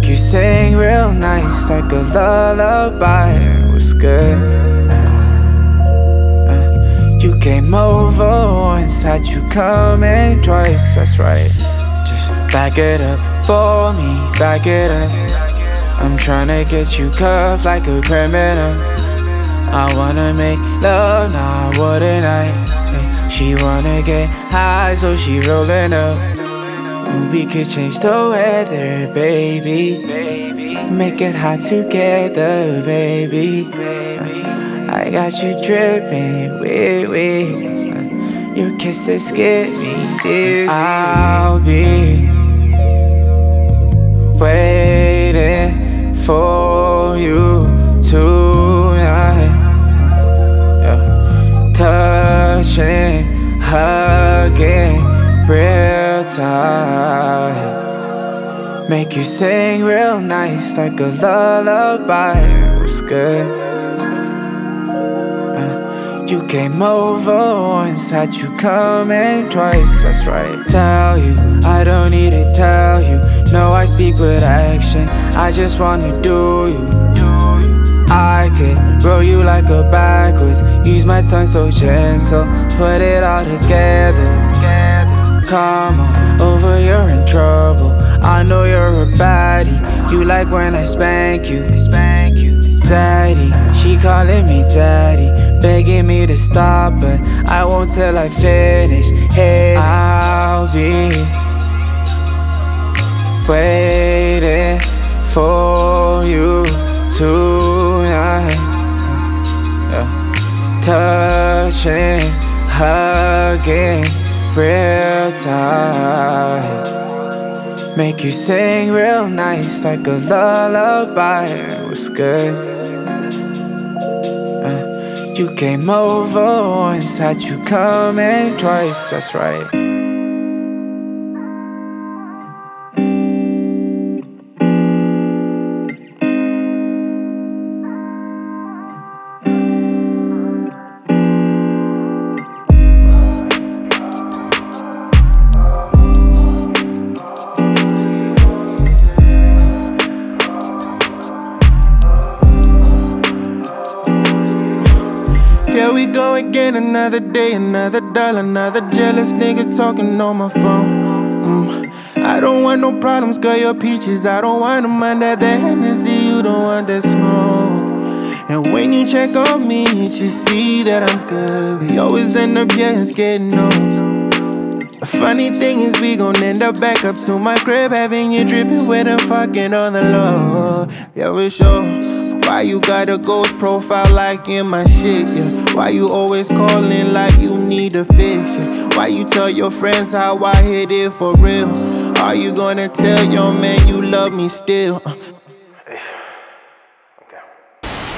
Make you sing real nice like a lullaby. What's good? You came over once, how'd you come in twice? That's right. Just back it up for me, back it up. I'm tryna get you cuffed like a criminal. I wanna make love, nah, wouldn't I? She wanna get high, so she rollin' up. We could change the weather, baby. Make it hot together, baby. I got you dripping, your kisses get me dizzy. I'll be waiting for you tonight. Touching, hugging, real tight. Make you sing real nice like a lullaby. What's good? You came over once, how'd you come in twice? That's right. Tell you, I don't need to tell you. No, I speak with action. I just wanna do you. I could roll you like a backwards. Use my tongue so gentle. Put it all together. Come on over, you're in trouble. I know you're a baddie. You like when I spank you. Daddy, she calling me daddy, begging me to stop, but I won't till I finish. Hey, I'll be waiting for you tonight. Touching, hugging, real tight. Make you sing real nice like a lullaby. What's good? You came over once, how'd you come in twice? That's right. Here we go again, another day, another dollar, another jealous nigga talking on my phone. I don't want no problems, girl, your peaches. I don't want them under the Hennessy, you don't want that smoke. And when you check on me, you should see that I'm good. We always end up, yeah, it's getting old. The funny thing is we gon' end up back up to my crib, having you dripping with and fucking on the low. Yeah, we sure. Why you got a ghost profile like in my shit, yeah? Why you always calling like you need a fix, yeah? Why you tell your friends how I hit it for real? Are you gonna tell your man you love me still?